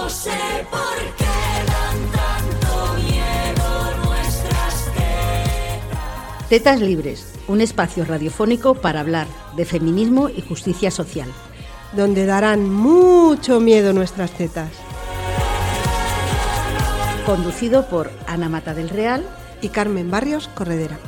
No sé por qué dan tanto miedo nuestras tetas. Tetas Libres, un espacio radiofónico para hablar de feminismo y justicia social. Donde darán mucho miedo nuestras tetas. Conducido por Ana Mata del Real y Carmen Barrios Corredera.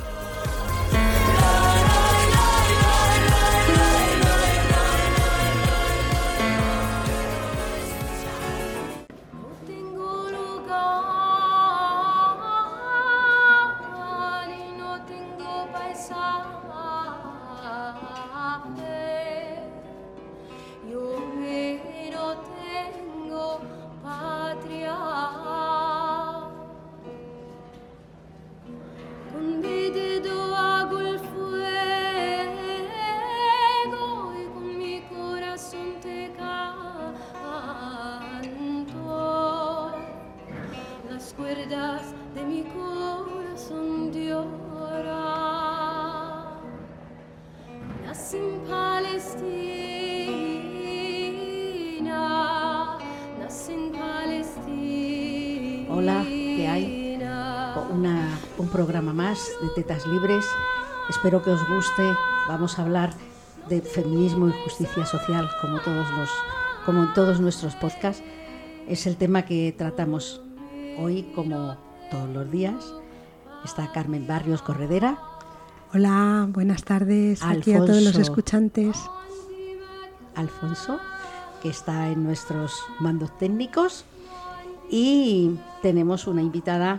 Hola, ¿qué hay? Un programa más de Tetas Libres. Espero que os guste. Vamos a hablar de feminismo y justicia social, como en todos nuestros podcasts. Es el tema que tratamos hoy, como todos los días. Está Carmen Barrios Corredera. Hola, buenas tardes aquí a todos los escuchantes. Alfonso, que está en nuestros mandos técnicos. Y tenemos una invitada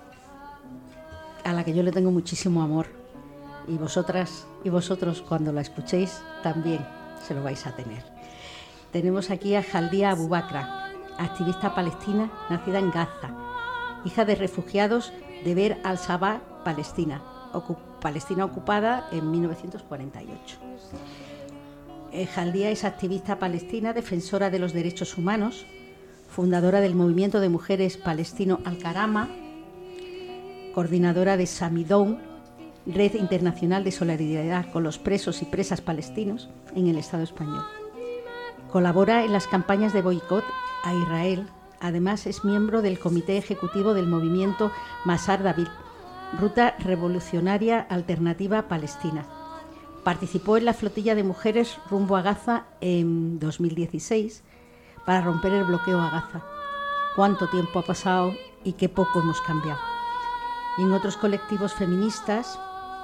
a la que yo le tengo muchísimo amor, y vosotras y vosotros cuando la escuchéis también se lo vais a tener. Tenemos aquí a Jaldia Abu Bakra, activista palestina nacida en Gaza, hija de refugiados de Beer al-Sabah, Palestina ocupada en 1948. Jaldia es activista palestina, defensora de los derechos humanos, fundadora del movimiento de mujeres palestino Al-Karama, coordinadora de Samidoun, Red Internacional de Solidaridad con los Presos y Presas Palestinos en el Estado español. Colabora en las campañas de boicot a Israel. Además, es miembro del Comité Ejecutivo del movimiento Masar David, Ruta Revolucionaria Alternativa Palestina. Participó en la flotilla de mujeres rumbo a Gaza en 2016 para romper el bloqueo a Gaza. Cuánto tiempo ha pasado y qué poco hemos cambiado. Y en otros colectivos feministas,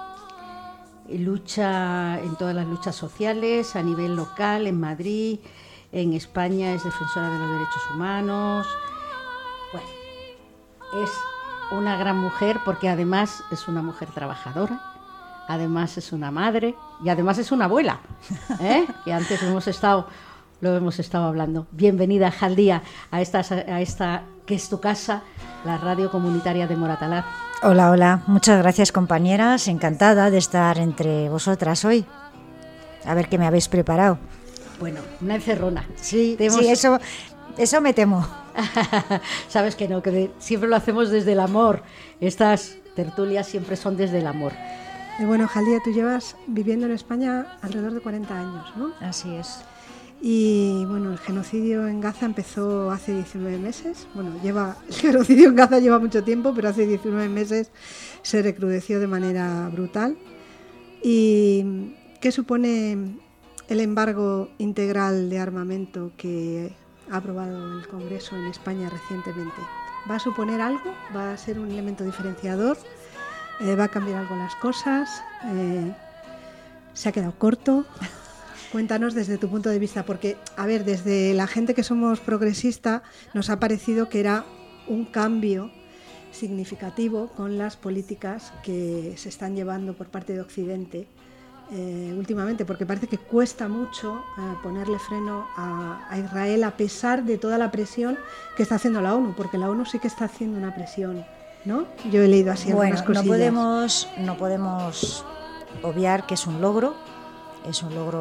lucha en todas las luchas sociales, a nivel local, en Madrid, en España es defensora de los derechos humanos. Bueno, es una gran mujer porque además es una mujer trabajadora, además es una madre y además es una abuela, que antes lo hemos estado hablando. Bienvenida, Jaldia, a esta que es tu casa, la radio comunitaria de Moratalaz. Hola, hola. Muchas gracias, compañeras. Encantada de estar entre vosotras hoy. A ver qué me habéis preparado. Bueno, una encerrona. Sí, eso me temo. Sabes que no, que siempre lo hacemos desde el amor. Estas tertulias siempre son desde el amor. Bueno, Jaldia, tú llevas viviendo en España alrededor de 40 años, ¿no? Así es. Y bueno, el genocidio en Gaza empezó hace 19 meses. Bueno, el genocidio en Gaza lleva mucho tiempo, pero hace 19 meses se recrudeció de manera brutal. ¿Y qué supone el embargo integral de armamento que ha aprobado el Congreso en España recientemente? ¿Va a suponer algo? ¿Va a ser un elemento diferenciador? ¿Va a cambiar algo las cosas? ¿Se ha quedado corto? Cuéntanos desde tu punto de vista, porque, a ver, desde la gente que somos progresista nos ha parecido que era un cambio significativo con las políticas que se están llevando por parte de Occidente últimamente, porque parece que cuesta mucho ponerle freno a Israel a pesar de toda la presión que está haciendo la ONU, porque la ONU sí que está haciendo una presión, ¿no? Yo he leído así algunas cosillas. No podemos obviar que es un logro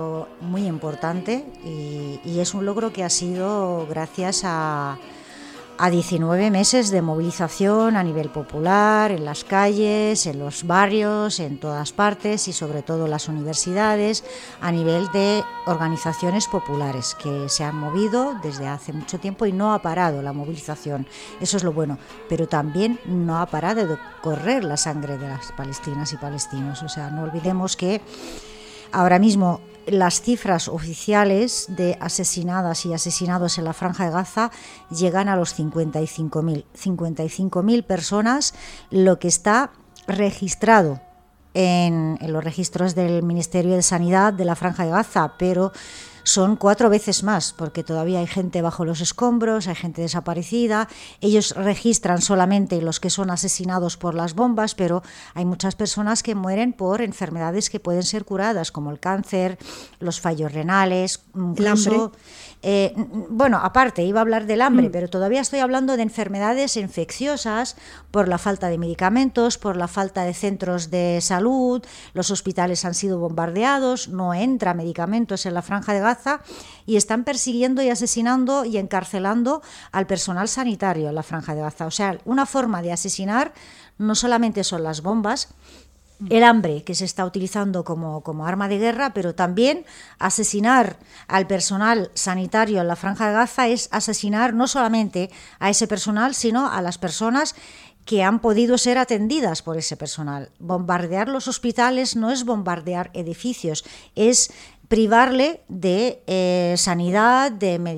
muy importante y es un logro que ha sido gracias a a 19 meses de movilización a nivel popular, en las calles, en los barrios, en todas partes y sobre todo en las universidades, a nivel de organizaciones populares que se han movido desde hace mucho tiempo y no ha parado la movilización. Eso es lo bueno, pero también no ha parado de correr la sangre de las palestinas y palestinos. O sea, no olvidemos que ahora mismo las cifras oficiales de asesinadas y asesinados en la Franja de Gaza llegan a los 55.000. 55.000 personas, lo que está registrado en los registros del Ministerio de Sanidad de la Franja de Gaza, pero son 4 veces más, porque todavía hay gente bajo los escombros, hay gente desaparecida. Ellos registran solamente los que son asesinados por las bombas, pero hay muchas personas que mueren por enfermedades que pueden ser curadas, como el cáncer, los fallos renales, incluso, el hambre. Bueno, aparte, iba a hablar del hambre, pero todavía estoy hablando de enfermedades infecciosas por la falta de medicamentos, por la falta de centros de salud. Los hospitales han sido bombardeados, no entra medicamentos en la Franja de Gaza y están persiguiendo y asesinando y encarcelando al personal sanitario en la Franja de Gaza. O sea, una forma de asesinar no solamente son las bombas, el hambre que se está utilizando como arma de guerra, pero también asesinar al personal sanitario en la Franja de Gaza es asesinar no solamente a ese personal, sino a las personas que han podido ser atendidas por ese personal. Bombardear los hospitales no es bombardear edificios, es privarle de sanidad,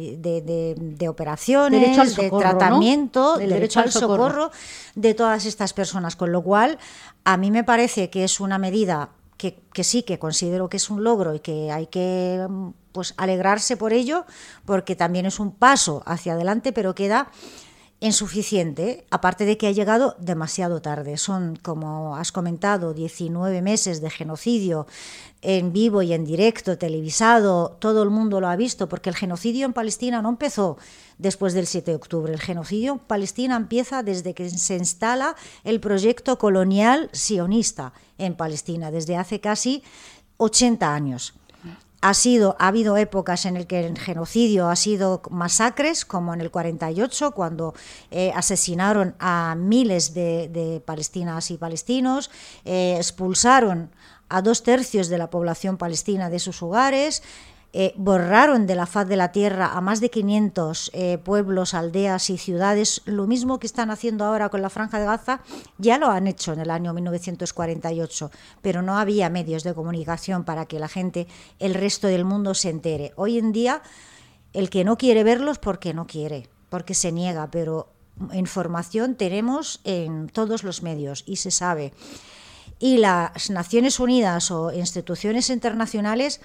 de operaciones, derecho al socorro, de tratamiento, ¿no? derecho al socorro de todas estas personas, con lo cual a mí me parece que es una medida que sí, que considero que es un logro y que hay que pues alegrarse por ello, porque también es un paso hacia adelante, pero queda insuficiente, aparte de que ha llegado demasiado tarde. Son, como has comentado, 19 meses de genocidio en vivo y en directo, televisado, todo el mundo lo ha visto, porque el genocidio en Palestina no empezó después del 7 de octubre. El genocidio en Palestina empieza desde que se instala el proyecto colonial sionista en Palestina, desde hace casi 80 años. Ha habido épocas en las que el genocidio ha sido masacres, como en el 48, cuando asesinaron a miles de palestinas y palestinos, expulsaron a 2/3 de la población palestina de sus hogares, borraron de la faz de la tierra a más de 500 pueblos, aldeas y ciudades. Lo mismo que están haciendo ahora con la Franja de Gaza, ya lo han hecho en el año 1948, pero no había medios de comunicación para que la gente, el resto del mundo, se entere. Hoy en día, el que no quiere verlos porque no quiere, porque se niega, pero información tenemos en todos los medios y se sabe. Y las Naciones Unidas o instituciones internacionales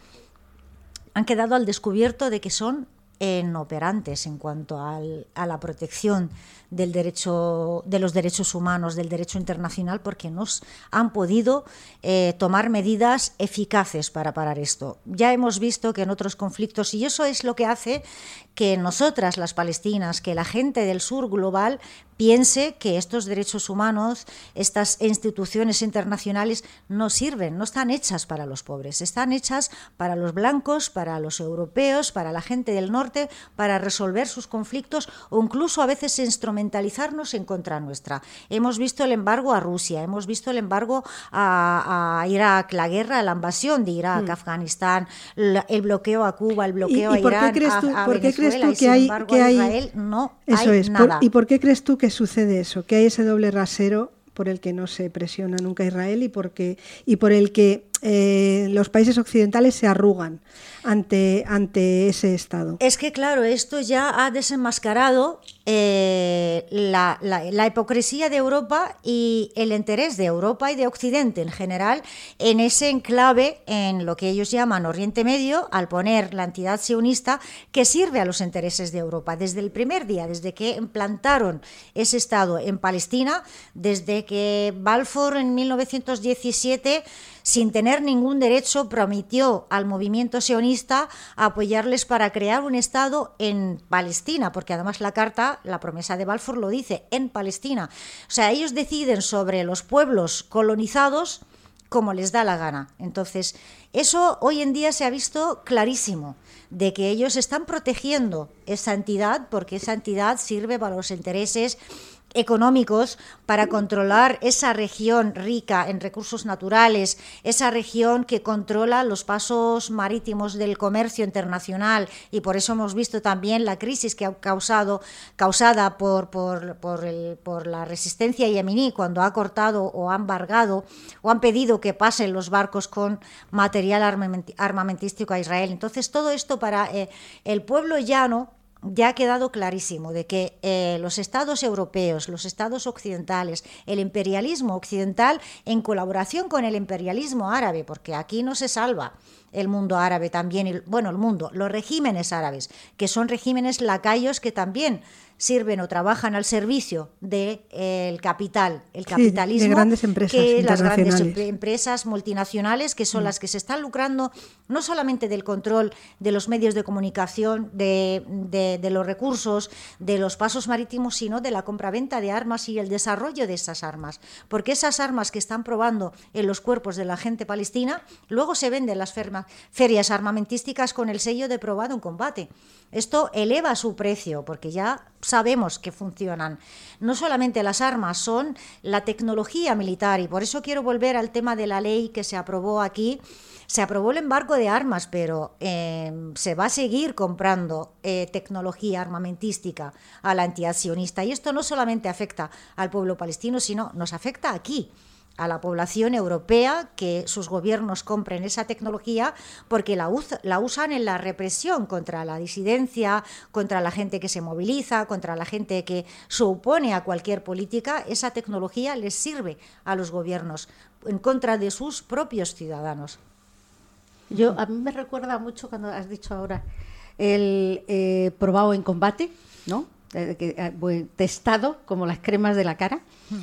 han quedado al descubierto de que son inoperantes en cuanto a la protección del derecho, de los derechos humanos, del derecho internacional, porque no han podido tomar medidas eficaces para parar esto. Ya hemos visto que en otros conflictos, y eso es lo que hace que nosotras, las palestinas, que la gente del sur global piense que estos derechos humanos, estas instituciones internacionales no sirven, no están hechas para los pobres, están hechas para los blancos, para los europeos, para la gente del norte, para resolver sus conflictos o incluso a veces instrumentalizarnos en contra nuestra. Hemos visto el embargo a Rusia, hemos visto el embargo a Irak, la guerra, la invasión de Irak, Afganistán, el bloqueo a Cuba, el bloqueo a Irán, a Venezuela, y sin embargo a Israel no hay nada. ¿Y por qué crees tú que sucede eso? Que hay ese doble rasero por el que no se presiona nunca a Israel y por el que los países occidentales se arrugan ante ese Estado. Es que claro, esto ya ha desenmascarado la hipocresía de Europa y el interés de Europa y de Occidente en general en ese enclave en lo que ellos llaman Oriente Medio, al poner la entidad sionista que sirve a los intereses de Europa. Desde el primer día, desde que implantaron ese Estado en Palestina, desde que Balfour en 1917, sin tener ningún derecho, prometió al movimiento sionista apoyarles para crear un Estado en Palestina, porque además la carta, la promesa de Balfour lo dice, en Palestina. O sea, ellos deciden sobre los pueblos colonizados como les da la gana. Entonces, eso hoy en día se ha visto clarísimo, de que ellos están protegiendo esa entidad, porque esa entidad sirve para los intereses económicos, para controlar esa región rica en recursos naturales, esa región que controla los pasos marítimos del comercio internacional, y por eso hemos visto también la crisis que ha causada por la resistencia yemení, cuando ha cortado o ha embargado o han pedido que pasen los barcos con material armamentístico a Israel. Entonces, todo esto para el pueblo llano ya ha quedado clarísimo de que los estados europeos, los estados occidentales, el imperialismo occidental, en colaboración con el imperialismo árabe, porque aquí no se salva el mundo árabe también, el mundo, los regímenes árabes, que son regímenes lacayos que también sirven o trabajan al servicio del capital, el capitalismo, de grandes empresas que las grandes internacionales. empresas multinacionales, que son las que se están lucrando no solamente del control de los medios de comunicación, de los recursos, de los pasos marítimos, sino de la compraventa de armas y el desarrollo de esas armas, porque esas armas que están probando en los cuerpos de la gente palestina luego se venden en las ferias armamentísticas con el sello de probado en combate. Esto eleva su precio, porque ya sabemos que funcionan. No solamente las armas, son la tecnología militar, y por eso quiero volver al tema de la ley que se aprobó aquí. Se aprobó el embargo de armas, pero se va a seguir comprando tecnología armamentística a la entidad sionista, y esto no solamente afecta al pueblo palestino, sino nos afecta aquí, a la población europea, que sus gobiernos compren esa tecnología porque la usan en la represión contra la disidencia, contra la gente que se moviliza, contra la gente que se opone a cualquier política. Esa tecnología les sirve a los gobiernos en contra de sus propios ciudadanos. A mí me recuerda mucho cuando has dicho ahora el probado en combate, ¿no? Testado como las cremas de la cara.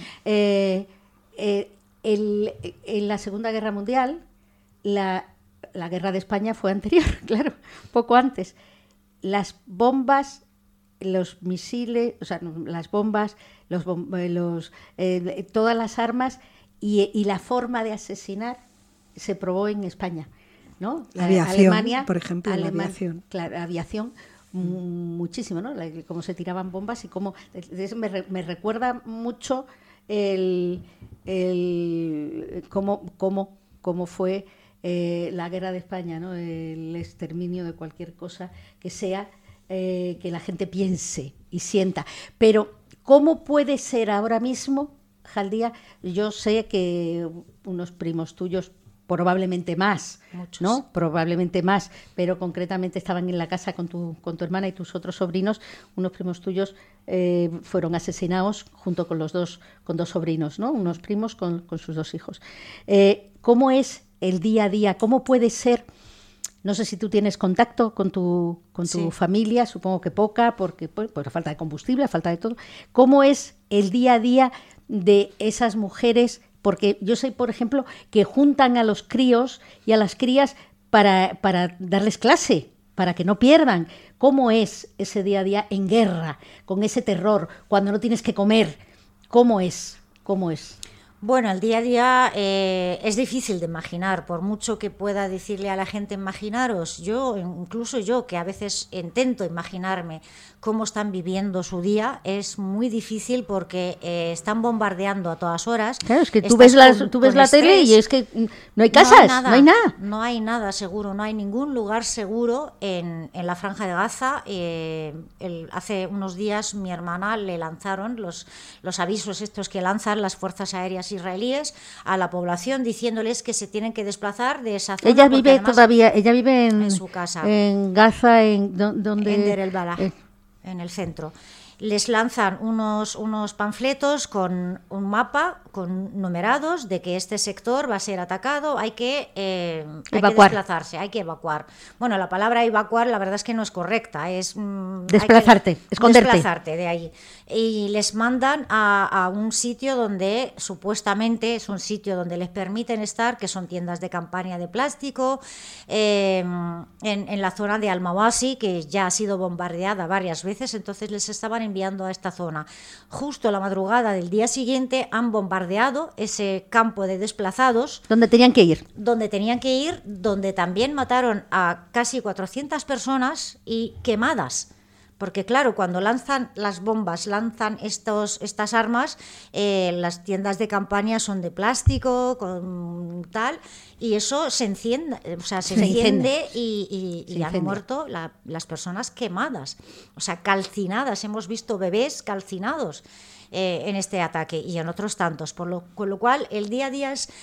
En la Segunda Guerra Mundial, la guerra de España fue anterior, claro, poco antes. Las bombas, los misiles, o sea, las bombas, todas las armas y la forma de asesinar se probó en España, ¿no? La aviación, Alemania, por ejemplo, la aviación. Claro, aviación. Muchísimo, ¿no? Cómo se tiraban bombas y cómo me recuerda mucho cómo fue la guerra de España, ¿no? El exterminio de cualquier cosa que sea que la gente piense y sienta. Pero ¿cómo puede ser ahora mismo, Jaldía? Yo sé que unos primos tuyos, probablemente más, muchos, ¿no? Probablemente más, pero concretamente estaban en la casa con tu hermana y tus otros sobrinos. Unos primos tuyos fueron asesinados junto con dos sobrinos, ¿no? Unos primos con sus dos hijos. ¿Cómo es el día a día? ¿Cómo puede ser? No sé si tú tienes contacto con tu sí. familia, supongo que poca, porque por la falta de combustible, la falta de todo. ¿Cómo es el día a día de esas mujeres? Porque yo sé, por ejemplo, que juntan a los críos y a las crías para darles clase, para que no pierdan. ¿Cómo es ese día a día en guerra, con ese terror, cuando no tienes que comer? ¿Cómo es? Bueno, el día a día es difícil de imaginar, por mucho que pueda decirle a la gente imaginaros. Incluso yo, que a veces intento imaginarme cómo están viviendo su día, es muy difícil porque están bombardeando a todas horas. Claro, es que tú ves la tele y es que no hay casas, no hay nada. No hay nada seguro, no hay ningún lugar seguro en la Franja de Gaza. Hace unos días mi hermana le lanzaron los avisos estos que lanzan las fuerzas aéreas israelíes a la población, diciéndoles que se tienen que desplazar de esa zona. Ella vive en su casa, en Gaza, donde en Deir el-Balah, en el centro. Les lanzan unos panfletos con un mapa, con numerados, de que este sector va a ser atacado, hay que desplazarse, hay que evacuar. Bueno, la palabra evacuar la verdad es que no es correcta, es desplazarte, esconderte. Desplazarte de ahí. Y les mandan a un sitio donde supuestamente es un sitio donde les permiten estar, que son tiendas de campaña de plástico, en la zona de Al-Mawasi, que ya ha sido bombardeada varias veces, entonces les estaban enviando a esta zona. Justo la madrugada del día siguiente han bombardeado bombardeado ese campo de desplazados. ¿Dónde tenían que ir? Donde también mataron a casi 400 personas y quemadas. Porque claro, cuando lanzan las bombas, lanzan estas armas, las tiendas de campaña son de plástico, con tal, y eso se enciende, se enciende y han muerto las personas quemadas, calcinadas. Hemos visto bebés calcinados en este ataque y en otros tantos, con lo cual el día a día es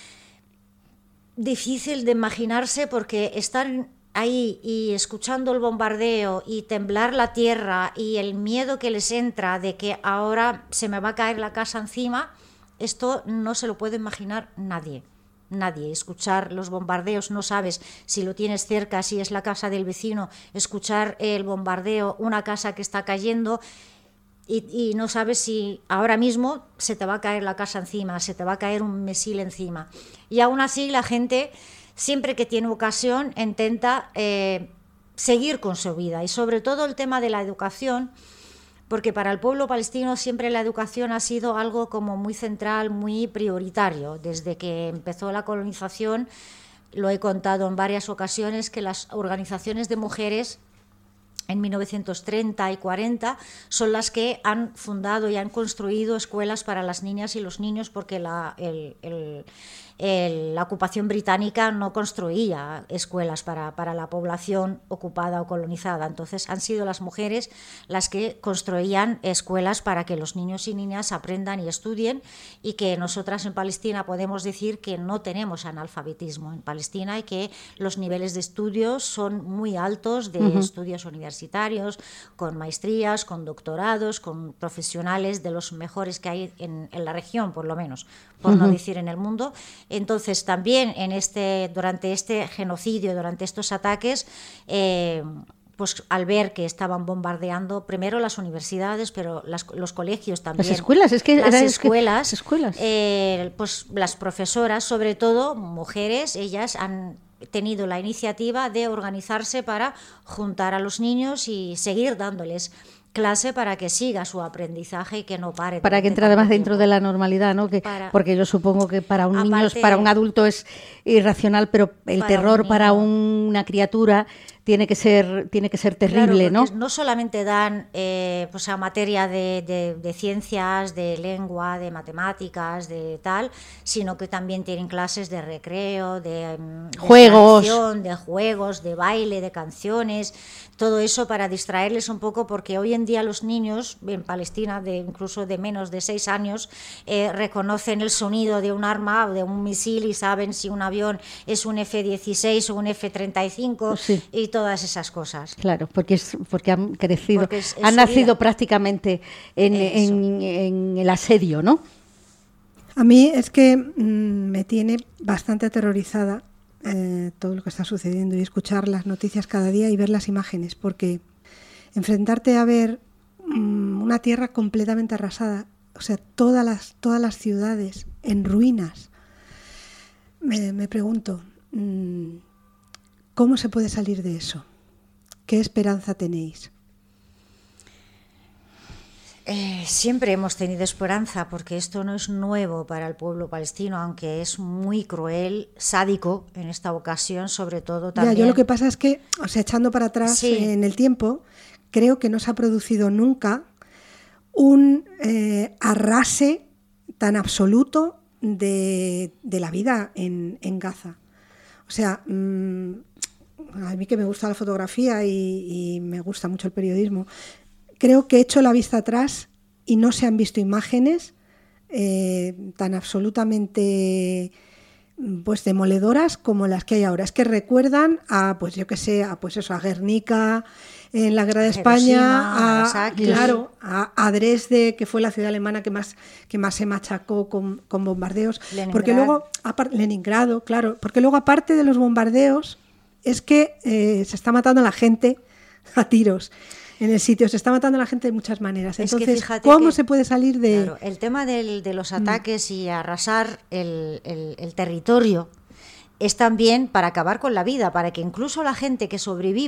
difícil de imaginarse, porque estar ahí y escuchando el bombardeo y temblar la tierra y el miedo que les entra de que ahora se me va a caer la casa encima, esto no se lo puede imaginar nadie. Escuchar los bombardeos, no sabes si lo tienes cerca, si es la casa del vecino, escuchar el bombardeo, una casa que está cayendo, y no sabes si ahora mismo se te va a caer la casa encima, se te va a caer un misil encima. Y aún así la gente, siempre que tiene ocasión, intenta seguir con su vida. Y sobre todo el tema de la educación, porque para el pueblo palestino siempre la educación ha sido algo como muy central, muy prioritario. Desde que empezó la colonización, lo he contado en varias ocasiones, que las organizaciones de mujeres en 1930 y 40 son las que han fundado y han construido escuelas para las niñas y los niños, porque la ocupación británica no construía escuelas para la población ocupada o colonizada. Entonces han sido las mujeres las que construían escuelas para que los niños y niñas aprendan y estudien, y que nosotras en Palestina podemos decir que no tenemos analfabetismo en Palestina, y que los niveles de estudios son muy altos, de estudios universitarios, con maestrías, con doctorados, con profesionales de los mejores que hay en la región, por lo menos, por no decir en el mundo. Entonces también durante este genocidio, durante estos ataques, pues al ver que estaban bombardeando primero las universidades, pero los colegios también. Las escuelas, pues las profesoras, sobre todo mujeres, ellas han tenido la iniciativa de organizarse para juntar a los niños y seguir dándoles clase para que siga su aprendizaje y que no pare. Para que entre además dentro de la normalidad, ¿no? Porque yo supongo que para un niño, para un adulto es irracional, pero el terror para una criatura tiene que ser terrible, claro, ¿no? No solamente dan pues a materia de ciencias, de lengua, de matemáticas, de tal, sino que también tienen clases de recreo, de juegos, de baile, de canciones, todo eso para distraerles un poco, porque hoy en día los niños en Palestina, incluso de menos de 6 años, reconocen el sonido de un arma, de un misil, y saben si un avión es un F-16 o un F-35, sí, y todas esas cosas. Claro, porque han crecido, han nacido prácticamente en el asedio, ¿no? A mí es que me tiene bastante aterrorizada todo lo que está sucediendo, y escuchar las noticias cada día y ver las imágenes, porque enfrentarte a ver una tierra completamente arrasada, o sea, todas las ciudades en ruinas, me pregunto, ¿cómo se puede salir de eso? ¿Qué esperanza tenéis? Siempre hemos tenido esperanza, porque esto no es nuevo para el pueblo palestino, aunque es muy cruel, sádico en esta ocasión, sobre todo también. Ya, yo lo que pasa es que, o sea, echando para atrás en el tiempo, creo que no se ha producido nunca un arrase tan absoluto de la vida en Gaza. O sea, a mí que me gusta la fotografía y me gusta mucho el periodismo, creo que he hecho la vista atrás y no se han visto imágenes tan absolutamente pues demoledoras como las que hay ahora. Es que recuerdan a, pues yo qué sé, a Guernica en la Guerra de España, a Dresde, que fue la ciudad alemana que más se machacó con bombardeos. Porque luego, Leningrado, claro, porque luego aparte de los bombardeos es que se está matando a la gente a tiros. En el sitio se está matando a la gente de muchas maneras. Entonces, ¿cómo se puede salir de...? Claro, el tema de los ataques y arrasar el territorio es también para acabar con la vida, para que incluso la gente que sobreviva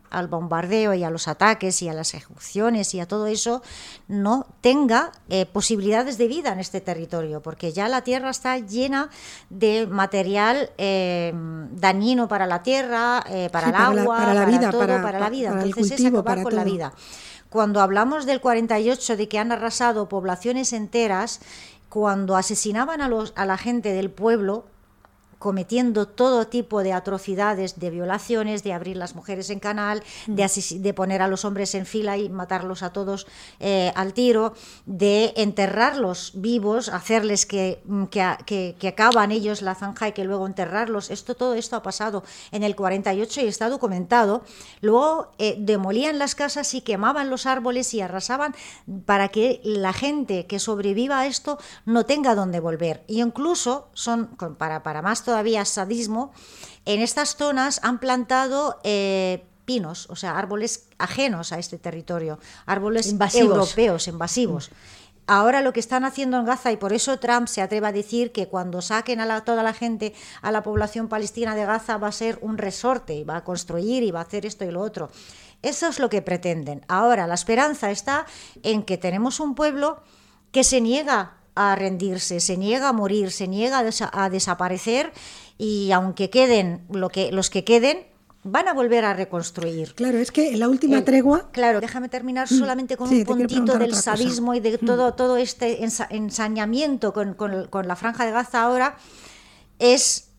al bombardeo y a los ataques y a las ejecuciones y a todo eso, no tenga posibilidades de vida en este territorio, porque ya la tierra está llena de material dañino para la tierra, para el agua, para la vida, todo, para la vida. Entonces es acabar con la vida. Cuando hablamos del 48, de que han arrasado poblaciones enteras, cuando asesinaban a la gente del pueblo, cometiendo todo tipo de atrocidades, de violaciones, de abrir las mujeres en canal, de poner a los hombres en fila y matarlos a todos al tiro, de enterrarlos vivos, hacerles que acaban ellos la zanja y que luego enterrarlos. Todo esto ha pasado en el 48 y está documentado. Luego demolían las casas y quemaban los árboles y arrasaban para que la gente que sobreviva a esto no tenga dónde volver. Y incluso para más todavía sadismo, en estas zonas han plantado pinos, o sea, árboles ajenos a este territorio, árboles europeos, invasivos. Ahora lo que están haciendo en Gaza, y por eso Trump se atreve a decir que cuando saquen a toda la gente, a la población palestina de Gaza, va a ser un resorte, y va a construir y va a hacer esto y lo otro. Eso es lo que pretenden. Ahora la esperanza está en que tenemos un pueblo que se niega a rendirse, se niega a morir, se niega a desaparecer, y aunque queden los que queden, van a volver a reconstruir. Claro, es que en la última tregua... Claro, déjame terminar solamente con un puntito del sadismo y de todo este ensañamiento con la Franja de Gaza ahora, es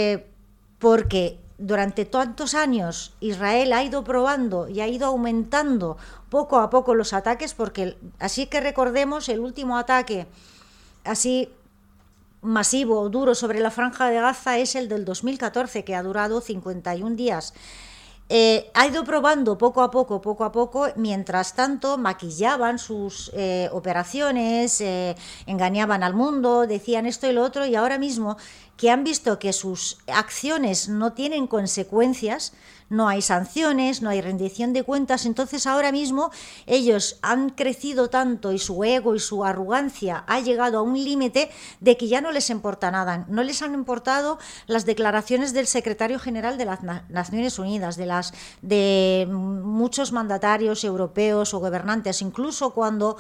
porque durante tantos años Israel ha ido probando y ha ido aumentando poco a poco los ataques, porque así que recordemos el último ataque así masivo o duro sobre la Franja de Gaza es el del 2014, que ha durado 51 días. Ha ido probando poco a poco, mientras tanto maquillaban sus operaciones, engañaban al mundo, decían esto y lo otro, y ahora mismo que han visto que sus acciones no tienen consecuencias, no hay sanciones, no hay rendición de cuentas, entonces ahora mismo ellos han crecido tanto y su ego y su arrogancia ha llegado a un límite de que ya no les importa nada. No les han importado las declaraciones del secretario general de las Naciones Unidas, de muchos mandatarios europeos o gobernantes, incluso cuando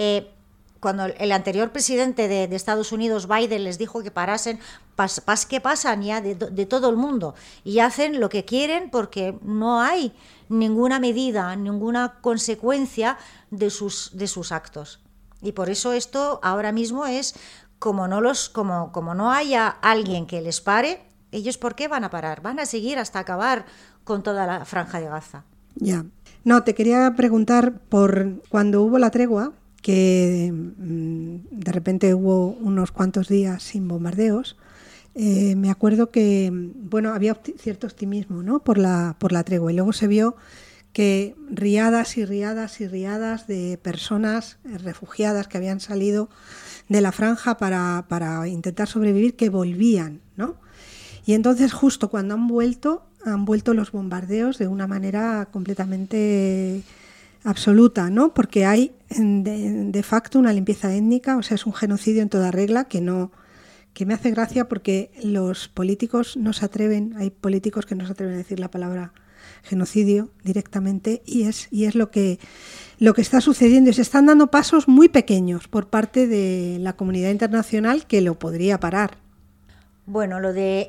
el anterior presidente de Estados Unidos, Biden, les dijo que parasen, que pasan ya de todo el mundo, y hacen lo que quieren porque no hay ninguna medida, ninguna consecuencia de sus actos. Y por eso esto ahora mismo es, como no haya alguien que les pare, ellos ¿por qué van a parar? Van a seguir hasta acabar con toda la Franja de Gaza. Ya. No, te quería preguntar por cuando hubo la tregua, que de repente hubo unos cuantos días sin bombardeos. Me acuerdo que había cierto optimismo, ¿no?, por la tregua, y luego se vio que riadas y riadas y riadas de personas refugiadas que habían salido de la franja para intentar sobrevivir, que volvían, ¿no? Y entonces justo cuando han vuelto los bombardeos de una manera completamente absoluta, ¿no? Porque hay de facto una limpieza étnica, o sea, es un genocidio en toda regla, que me hace gracia porque los políticos no se atreven, hay políticos que no se atreven a decir la palabra genocidio directamente, y es lo que está sucediendo, y se están dando pasos muy pequeños por parte de la comunidad internacional que lo podría parar. Bueno, lo de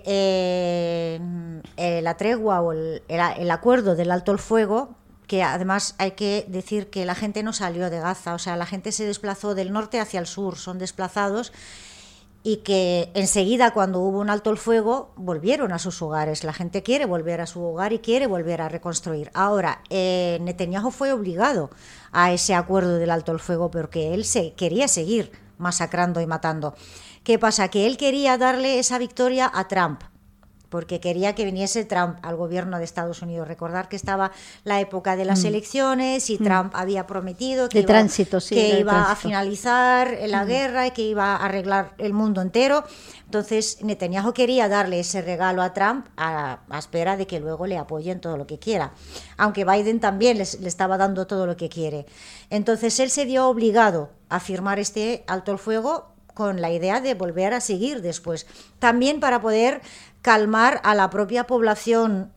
la tregua o el acuerdo del alto el fuego, que además hay que decir que la gente no salió de Gaza, o sea, la gente se desplazó del norte hacia el sur, son desplazados, y que enseguida, cuando hubo un alto el fuego, volvieron a sus hogares. La gente quiere volver a su hogar y quiere volver a reconstruir. Ahora, Netanyahu fue obligado a ese acuerdo del alto el fuego porque él quería seguir masacrando y matando. ¿Qué pasa? Que él quería darle esa victoria a Trump, porque quería que viniese Trump al gobierno de Estados Unidos. Recordar que estaba la época de las elecciones y Trump había prometido que iba a finalizar la guerra y que iba a arreglar el mundo entero. Entonces Netanyahu quería darle ese regalo a Trump a espera de que luego le apoyen todo lo que quiera, aunque Biden también le estaba dando todo lo que quiere. Entonces él se vio obligado a firmar este alto el fuego con la idea de volver a seguir después, también para poder calmar a la propia población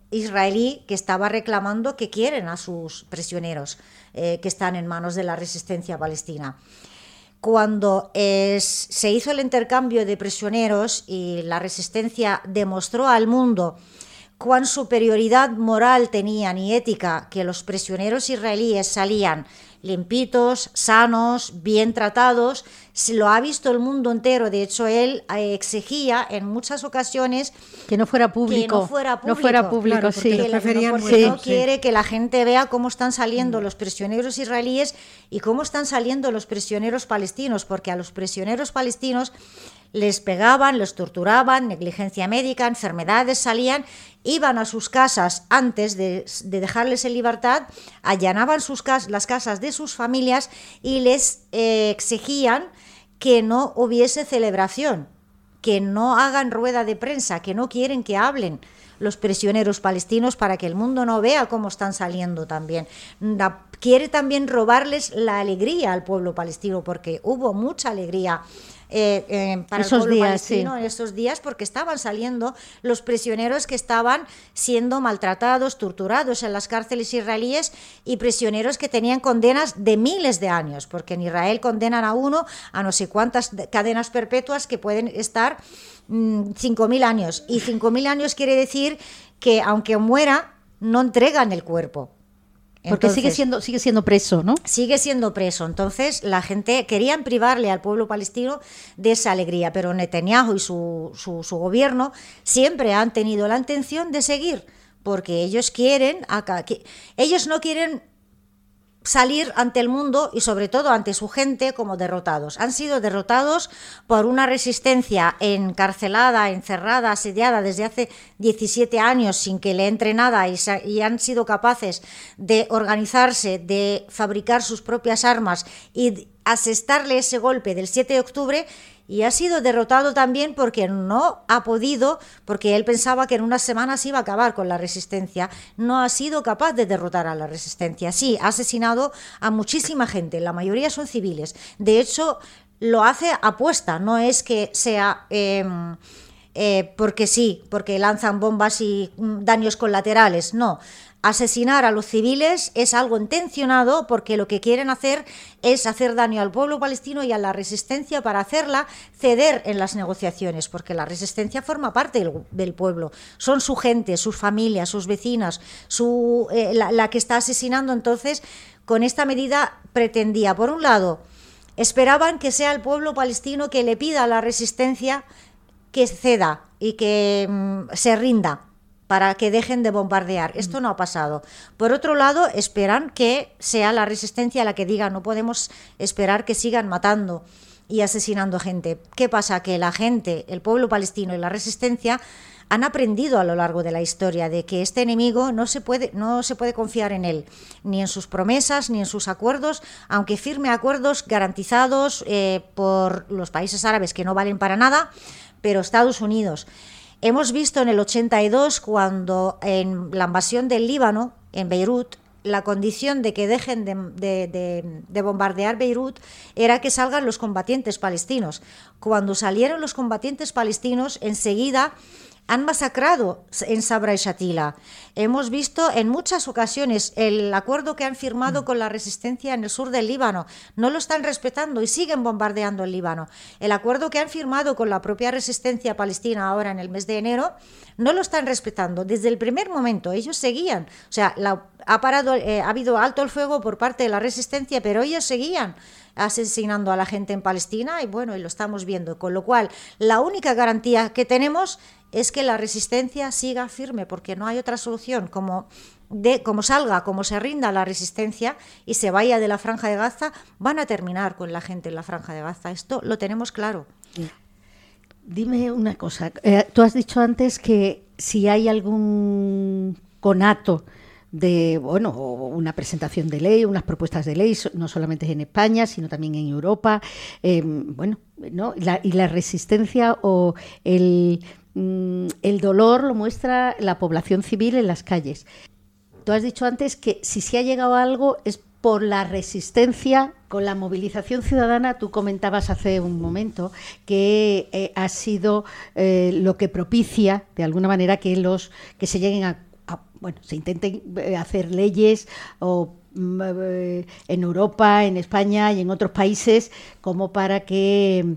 israelí que estaba reclamando que quieren a sus prisioneros que están en manos de la resistencia palestina. Cuando se hizo el intercambio de prisioneros y la resistencia demostró al mundo cuán superioridad moral tenían y ética, que los prisioneros israelíes salían limpitos, sanos, bien tratados, lo ha visto el mundo entero. De hecho, él exigía en muchas ocasiones que no fuera público. Claro, sí. Porque no quiere que la gente vea cómo están saliendo los prisioneros israelíes y cómo están saliendo los prisioneros palestinos, porque a los prisioneros palestinos les pegaban, los torturaban, negligencia médica, enfermedades, salían, iban a sus casas antes de dejarles en libertad, allanaban las casas de sus familias y les exigían que no hubiese celebración, que no hagan rueda de prensa, que no quieren que hablen los prisioneros palestinos para que el mundo no vea cómo están saliendo también. Quiere también robarles la alegría al pueblo palestino, porque hubo mucha alegría para esos el pueblo días, palestino en estos días, porque estaban saliendo los prisioneros que estaban siendo maltratados, torturados en las cárceles israelíes, y prisioneros que tenían condenas de miles de años, porque en Israel condenan a uno a no sé cuántas cadenas perpetuas que pueden estar 5.000 años, y 5.000 años quiere decir que aunque muera no entregan el cuerpo. Porque Entonces, sigue siendo preso, ¿no? Sigue siendo preso. Entonces la gente querían privarle al pueblo palestino de esa alegría, pero Netanyahu y su gobierno siempre han tenido la intención de seguir, porque ellos ellos no quieren salir ante el mundo y sobre todo ante su gente como derrotados. Han sido derrotados por una resistencia encarcelada, encerrada, asediada desde hace 17 años sin que le entre nada, y han sido capaces de organizarse, de fabricar sus propias armas y asestarle ese golpe del 7 de octubre. Y ha sido derrotado también porque no ha podido, porque él pensaba que en unas semanas iba a acabar con la resistencia. No ha sido capaz de derrotar a la resistencia. Sí, ha asesinado a muchísima gente, la mayoría son civiles. De hecho, lo hace aposta, no es que sea porque sí, porque lanzan bombas y daños colaterales, no. Asesinar a los civiles es algo intencionado, porque lo que quieren hacer es hacer daño al pueblo palestino y a la resistencia para hacerla ceder en las negociaciones, porque la resistencia forma parte del pueblo, son su gente, sus familias, sus vecinas, la que está asesinando. Entonces, con esta medida pretendía, por un lado, esperaban que sea el pueblo palestino que le pida a la resistencia que ceda y que se rinda, para que dejen de bombardear. Esto no ha pasado. Por otro lado, esperan que sea la resistencia la que diga: no podemos esperar que sigan matando y asesinando gente. ¿Qué pasa? Que la gente, el pueblo palestino y la resistencia han aprendido a lo largo de la historia de que este enemigo no se puede confiar en él, ni en sus promesas, ni en sus acuerdos, aunque firme acuerdos garantizados por los países árabes que no valen para nada, pero Estados Unidos. Hemos visto en el 82, cuando en la invasión del Líbano, en Beirut, la condición de que dejen de bombardear Beirut era que salgan los combatientes palestinos. Cuando salieron los combatientes palestinos, enseguida han masacrado en Sabra y Shatila. Hemos visto en muchas ocasiones el acuerdo que han firmado con la resistencia en el sur del Líbano. No lo están respetando y siguen bombardeando el Líbano. El acuerdo que han firmado con la propia resistencia palestina ahora en el mes de enero, no lo están respetando. Desde el primer momento ellos seguían. O sea, ha habido alto el fuego por parte de la resistencia, pero ellos seguían asesinando a la gente en Palestina, y bueno, y lo estamos viendo. Con lo cual, la única garantía que tenemos es que la resistencia siga firme, porque no hay otra solución. Como se rinda la resistencia y se vaya de la Franja de Gaza, van a terminar con la gente en la Franja de Gaza. Esto lo tenemos claro. Dime una cosa. Tú has dicho antes que si hay algún conato de, bueno, una presentación de ley, unas propuestas de ley, no solamente en España, sino también en Europa, bueno, ¿no? Y la resistencia o el dolor lo muestra la población civil en las calles. Tú has dicho antes que si se ha llegado a algo es por la resistencia, con la movilización ciudadana. Tú comentabas hace un momento que ha sido lo que propicia, de alguna manera, que se lleguen a se intenten hacer leyes en Europa, en España y en otros países como para que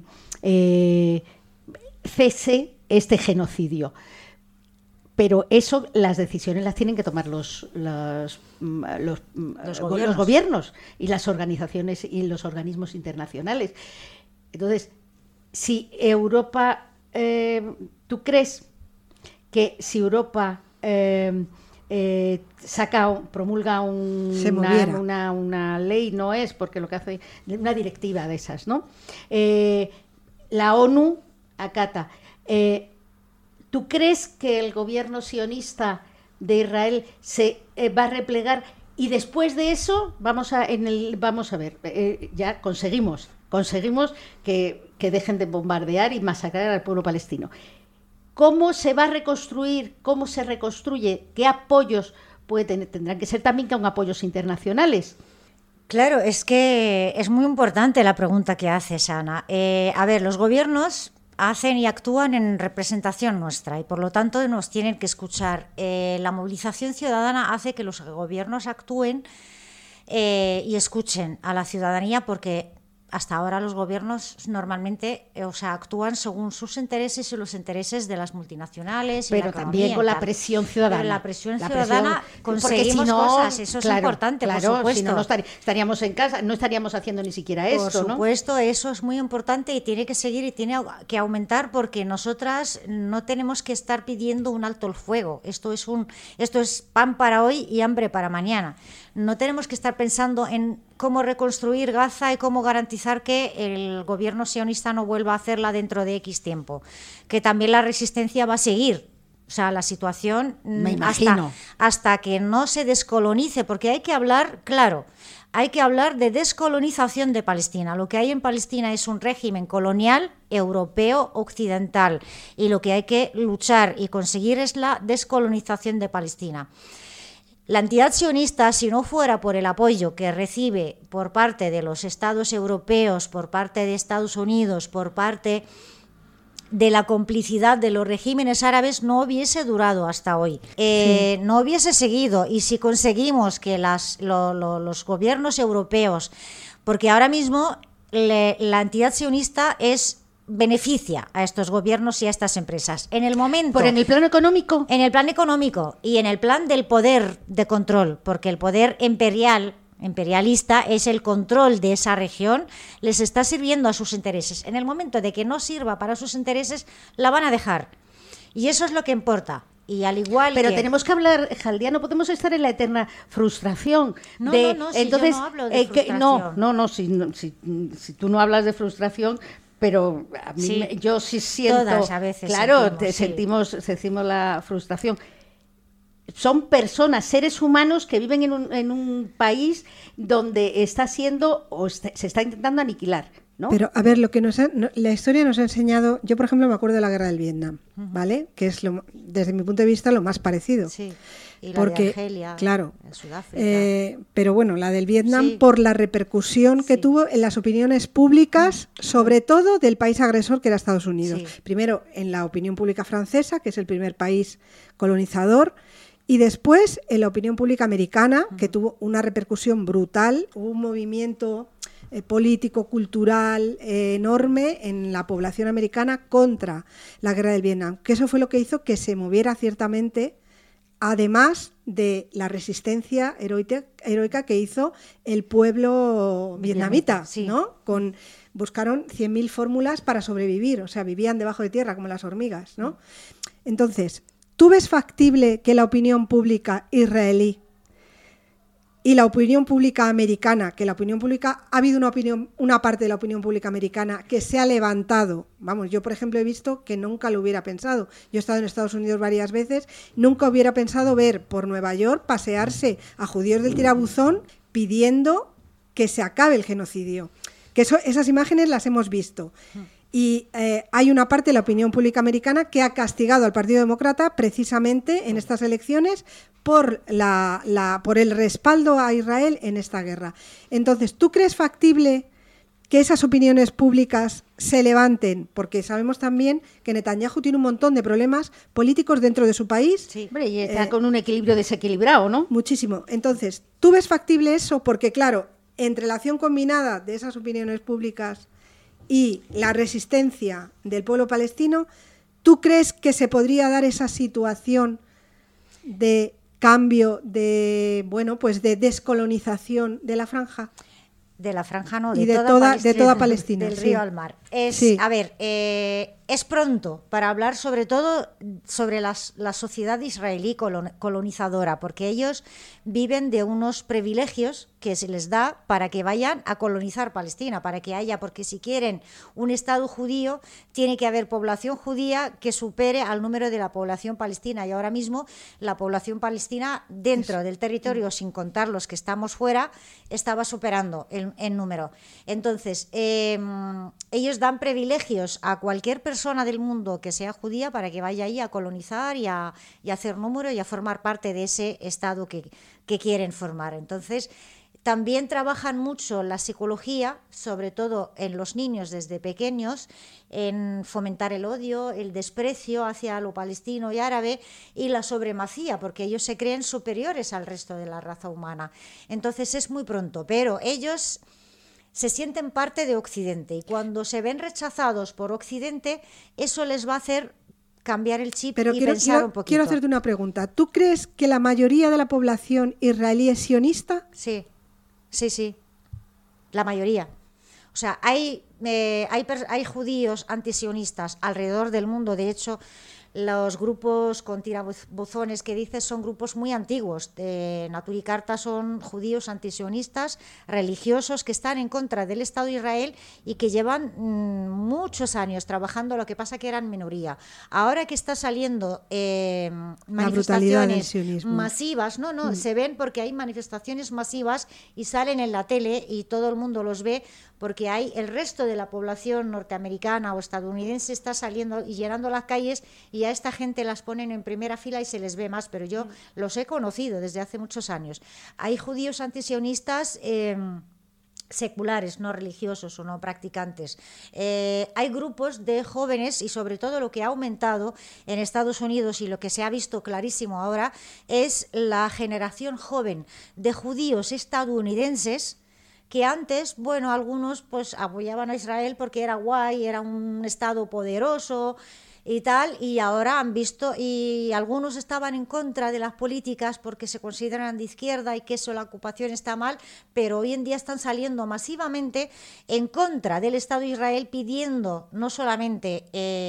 cese este genocidio. Pero eso, las decisiones las tienen que tomar los gobiernos y las organizaciones y los organismos internacionales. Entonces, si Europa, ¿tú crees que si Europa promulga una ley, no es porque lo que hace una directiva de esas, ¿no? La ONU acata. ¿Tú crees que el gobierno sionista de Israel se va a replegar? Y después de eso, vamos a ver, ya conseguimos que dejen de bombardear y masacrar al pueblo palestino. ¿Cómo se va a reconstruir? ¿Cómo se reconstruye? ¿Qué apoyos puede tener? Tendrán que ser también con apoyos internacionales. Claro, es que es muy importante la pregunta que haces, Ana. A ver, los gobiernos hacen y actúan en representación nuestra y por lo tanto nos tienen que escuchar. La movilización ciudadana hace que los gobiernos actúen y escuchen a la ciudadanía, porque hasta ahora los gobiernos normalmente actúan según sus intereses y los intereses de las multinacionales. Pero también con la presión ciudadana. Pero la presión ciudadana conseguimos cosas, eso es importante, por supuesto. Si no, estaríamos en casa, no estaríamos haciendo ni siquiera esto, ¿no? Por supuesto, eso es muy importante y tiene que seguir y tiene que aumentar, porque nosotras no tenemos que estar pidiendo un alto el fuego. Esto es pan para hoy y hambre para mañana. No tenemos que estar pensando en cómo reconstruir Gaza y cómo garantizar que el gobierno sionista no vuelva a hacerla dentro de X tiempo, que también la resistencia va a seguir. O sea, la situación, me imagino, hasta que no se descolonice, porque hay que hablar, claro, hay que hablar de descolonización de Palestina. Lo que hay en Palestina es un régimen colonial europeo occidental y lo que hay que luchar y conseguir es la descolonización de Palestina. La entidad sionista, si no fuera por el apoyo que recibe por parte de los Estados europeos, por parte de Estados Unidos, por parte de la complicidad de los regímenes árabes, no hubiese durado hasta hoy, no hubiese seguido. Y si conseguimos que los gobiernos europeos, porque ahora mismo la entidad sionista beneficia a estos gobiernos y a estas empresas. En el momento... ¿Por en el plano económico? En el plano económico y en el plan del poder de control, porque el poder imperialista es el control de esa región, les está sirviendo a sus intereses. En el momento de que no sirva para sus intereses, la van a dejar. Y eso es lo que importa. Y al igual pero tenemos que hablar, Jaldia, no podemos estar en la eterna frustración. Entonces, yo no hablo de frustración. Si tú no hablas de frustración... Pero a mí yo sí siento, todas a veces claro, sentimos la frustración. Son personas, seres humanos que viven en un país donde está siendo se está intentando aniquilar, ¿no? Pero a ver, lo que la historia nos ha enseñado, yo por ejemplo me acuerdo de la guerra del Vietnam, ¿vale? Que es desde mi punto de vista lo más parecido. Sí. Y la de Argelia, claro, en Sudáfrica. Pero bueno, la del Vietnam por la repercusión que tuvo en las opiniones públicas, sobre todo del país agresor que era Estados Unidos. Sí. Primero en la opinión pública francesa, que es el primer país colonizador, y después en la opinión pública americana, que tuvo una repercusión brutal, hubo un movimiento político, cultural enorme en la población americana contra la guerra del Vietnam, que eso fue lo que hizo que se moviera ciertamente, además de la resistencia heroica que hizo el pueblo vietnamita, ¿no? Buscaron 100.000 fórmulas para sobrevivir, o sea, vivían debajo de tierra como las hormigas, ¿no? Entonces, ¿tú ves factible que la opinión pública israelí y la opinión pública americana, que la opinión pública, ha habido una parte de la opinión pública americana que se ha levantado? Vamos, yo por ejemplo he visto que nunca lo hubiera pensado. Yo he estado en Estados Unidos varias veces, nunca hubiera pensado ver por Nueva York pasearse a judíos del tirabuzón pidiendo que se acabe el genocidio. Que esas imágenes las hemos visto. Y hay una parte de la opinión pública americana que ha castigado al Partido Demócrata precisamente en estas elecciones por el respaldo a Israel en esta guerra. Entonces, ¿tú crees factible que esas opiniones públicas se levanten, porque sabemos también que Netanyahu tiene un montón de problemas políticos dentro de su país. Sí, hombre, y está con un equilibrio desequilibrado, ¿no? Muchísimo. Entonces, ¿tú ves factible eso? Porque, claro, entre la acción combinada de esas opiniones públicas y la resistencia del pueblo palestino, ¿tú crees que se podría dar esa situación de cambio, de descolonización de la franja? De la franja no, y de toda Palestina, del sí. río al mar. Sí. A ver, es pronto para hablar sobre todo sobre la sociedad israelí colonizadora, porque ellos viven de unos privilegios que se les da para que vayan a colonizar Palestina, para que haya, porque si quieren un Estado judío, tiene que haber población judía que supere al número de la población palestina, y ahora mismo la población palestina dentro del territorio, sin contar los que estamos fuera, estaba superando el número. Entonces, ellos dan privilegios a cualquier persona del mundo que sea judía para que vaya ahí a colonizar y a hacer número y a formar parte de ese Estado que quieren formar. Entonces, también trabajan mucho la psicología, sobre todo en los niños desde pequeños, en fomentar el odio, el desprecio hacia lo palestino y árabe y la supremacía, porque ellos se creen superiores al resto de la raza humana. Entonces es muy pronto, pero ellos se sienten parte de Occidente, y cuando se ven rechazados por Occidente, eso les va a hacer cambiar el chip y pensar un poquito. Quiero hacerte una pregunta. ¿Tú crees que la mayoría de la población israelí es sionista? Sí, la mayoría. O sea, hay judíos antisionistas alrededor del mundo. De hecho, los grupos con tirabuzones que dices son grupos muy antiguos. Natur y Carta son judíos antisionistas religiosos que están en contra del Estado de Israel y que llevan muchos años trabajando, lo que pasa que eran minoría. Ahora que está saliendo manifestaciones masivas, se ven porque hay manifestaciones masivas y salen en la tele y todo el mundo los ve, porque hay el resto de la población norteamericana o estadounidense está saliendo y llenando las calles, y a esta gente las ponen en primera fila y se les ve más, pero yo los he conocido desde hace muchos años. Hay judíos antisionistas seculares, no religiosos o no practicantes. Hay grupos de jóvenes, y sobre todo lo que ha aumentado en Estados Unidos y lo que se ha visto clarísimo ahora es la generación joven de judíos estadounidenses que antes, algunos pues apoyaban a Israel porque era guay, era un Estado poderoso y tal, y ahora han visto, y algunos estaban en contra de las políticas porque se consideran de izquierda y que eso, la ocupación está mal, pero hoy en día están saliendo masivamente en contra del Estado de Israel, pidiendo no solamente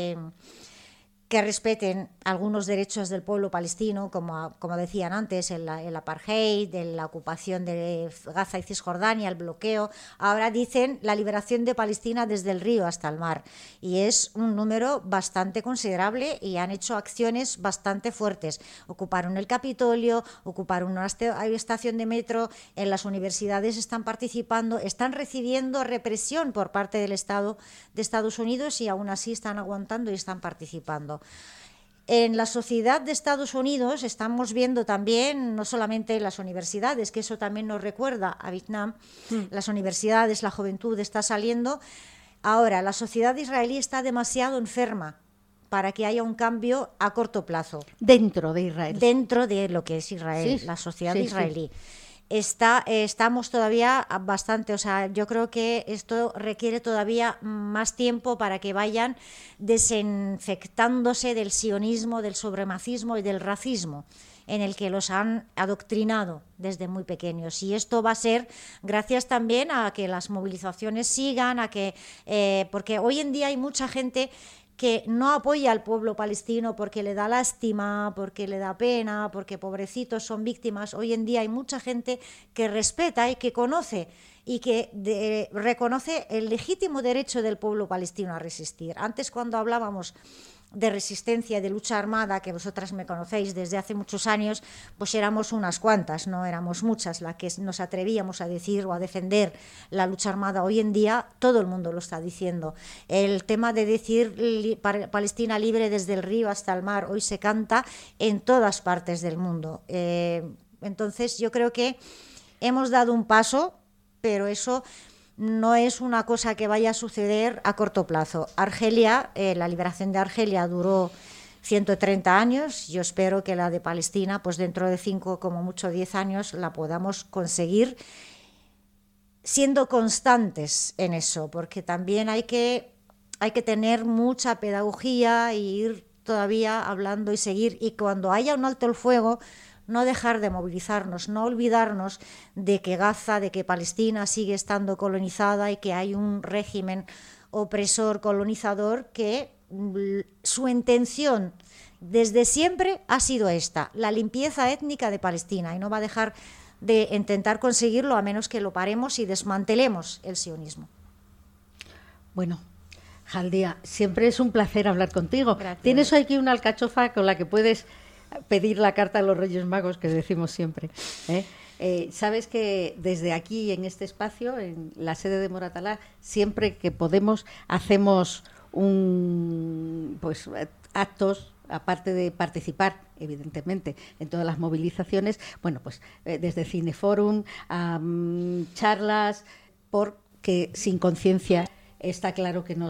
que respeten algunos derechos del pueblo palestino, como decían antes, el apartheid, la ocupación de Gaza y Cisjordania, el bloqueo. Ahora dicen la liberación de Palestina desde el río hasta el mar, y es un número bastante considerable, y han hecho acciones bastante fuertes. Ocuparon el Capitolio, ocuparon una estación de metro, en las universidades están participando, están recibiendo represión por parte del Estado de Estados Unidos, y aún así están aguantando y están participando. En la sociedad de Estados Unidos estamos viendo también, no solamente las universidades, que eso también nos recuerda a Vietnam, las universidades, la juventud está saliendo. Ahora, la sociedad israelí está demasiado enferma para que haya un cambio a corto plazo. Dentro de Israel. Dentro de lo que es Israel, la sociedad israelí. Estamos todavía bastante, o sea, yo creo que esto requiere todavía más tiempo para que vayan desinfectándose del sionismo, del supremacismo y del racismo en el que los han adoctrinado desde muy pequeños. Y esto va a ser gracias también a que las movilizaciones sigan, porque hoy en día hay mucha gente que no apoya al pueblo palestino porque le da lástima, porque le da pena, porque pobrecitos son víctimas. Hoy en día hay mucha gente que respeta y que conoce y que reconoce el legítimo derecho del pueblo palestino a resistir. Antes, cuando hablábamos de resistencia, de lucha armada, que vosotras me conocéis desde hace muchos años, pues éramos unas cuantas, no éramos muchas las que nos atrevíamos a decir o a defender la lucha armada. Hoy en día todo el mundo lo está diciendo. El tema de decir Palestina libre desde el río hasta el mar hoy se canta en todas partes del mundo. Entonces yo creo que hemos dado un paso, pero eso no es una cosa que vaya a suceder a corto plazo. Argelia, la liberación de Argelia duró 130 años. Yo espero que la de Palestina, pues dentro de 5, como mucho 10 años, la podamos conseguir siendo constantes en eso, porque también hay que tener mucha pedagogía e ir todavía hablando y seguir, y cuando haya un alto el fuego, no dejar de movilizarnos, no olvidarnos de que Gaza, de que Palestina sigue estando colonizada y que hay un régimen opresor, colonizador, que su intención desde siempre ha sido esta, la limpieza étnica de Palestina, y no va a dejar de intentar conseguirlo a menos que lo paremos y desmantelemos el sionismo. Bueno, Jaldía, siempre es un placer hablar contigo. Gracias. Tienes aquí una alcachofa con la que puedes pedir la carta a los Reyes Magos, que decimos siempre, ¿eh? Sabes que desde aquí, en este espacio, en la sede de Moratalá, siempre que podemos hacemos actos, aparte de participar, evidentemente, en todas las movilizaciones, bueno, pues desde Cineforum a charlas, porque sin conciencia está claro que no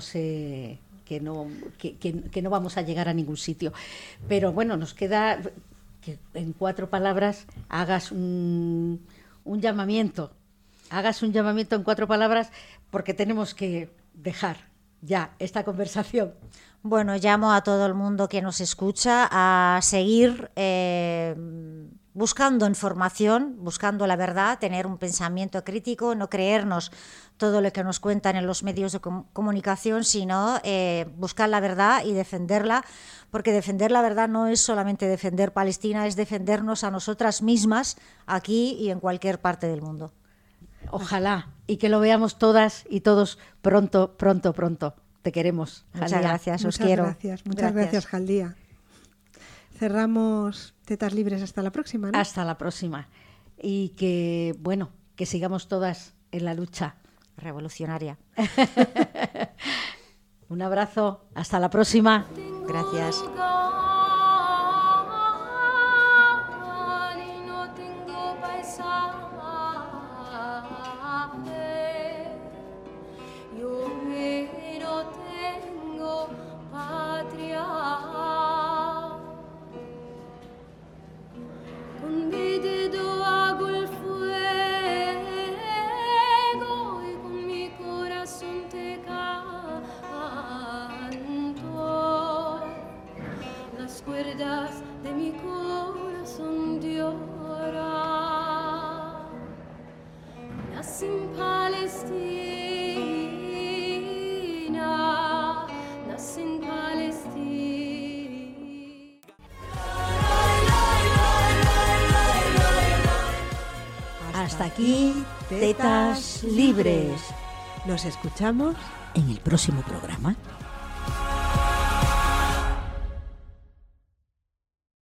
vamos a llegar a ningún sitio. Pero bueno, nos queda que en 4 palabras hagas un llamamiento. Hagas un llamamiento en 4 palabras, porque tenemos que dejar ya esta conversación. Bueno, llamo a todo el mundo que nos escucha a seguir buscando información, buscando la verdad, tener un pensamiento crítico, no creernos todo lo que nos cuentan en los medios de comunicación, sino buscar la verdad y defenderla, porque defender la verdad no es solamente defender Palestina, es defendernos a nosotras mismas aquí y en cualquier parte del mundo. Ojalá, y que lo veamos todas y todos pronto, pronto, pronto. Te queremos, Jaldía. Muchas gracias, os quiero. Muchas gracias, Jaldía. Cerramos Tetas Libres hasta la próxima, ¿no? Hasta la próxima. Y que, bueno, que sigamos todas en la lucha revolucionaria. Un abrazo, hasta la próxima. Gracias. De mi corazón llora. Nací en Palestina, nací en Palestina. Hasta aquí, Tetas Libres. Nos escuchamos en el próximo programa.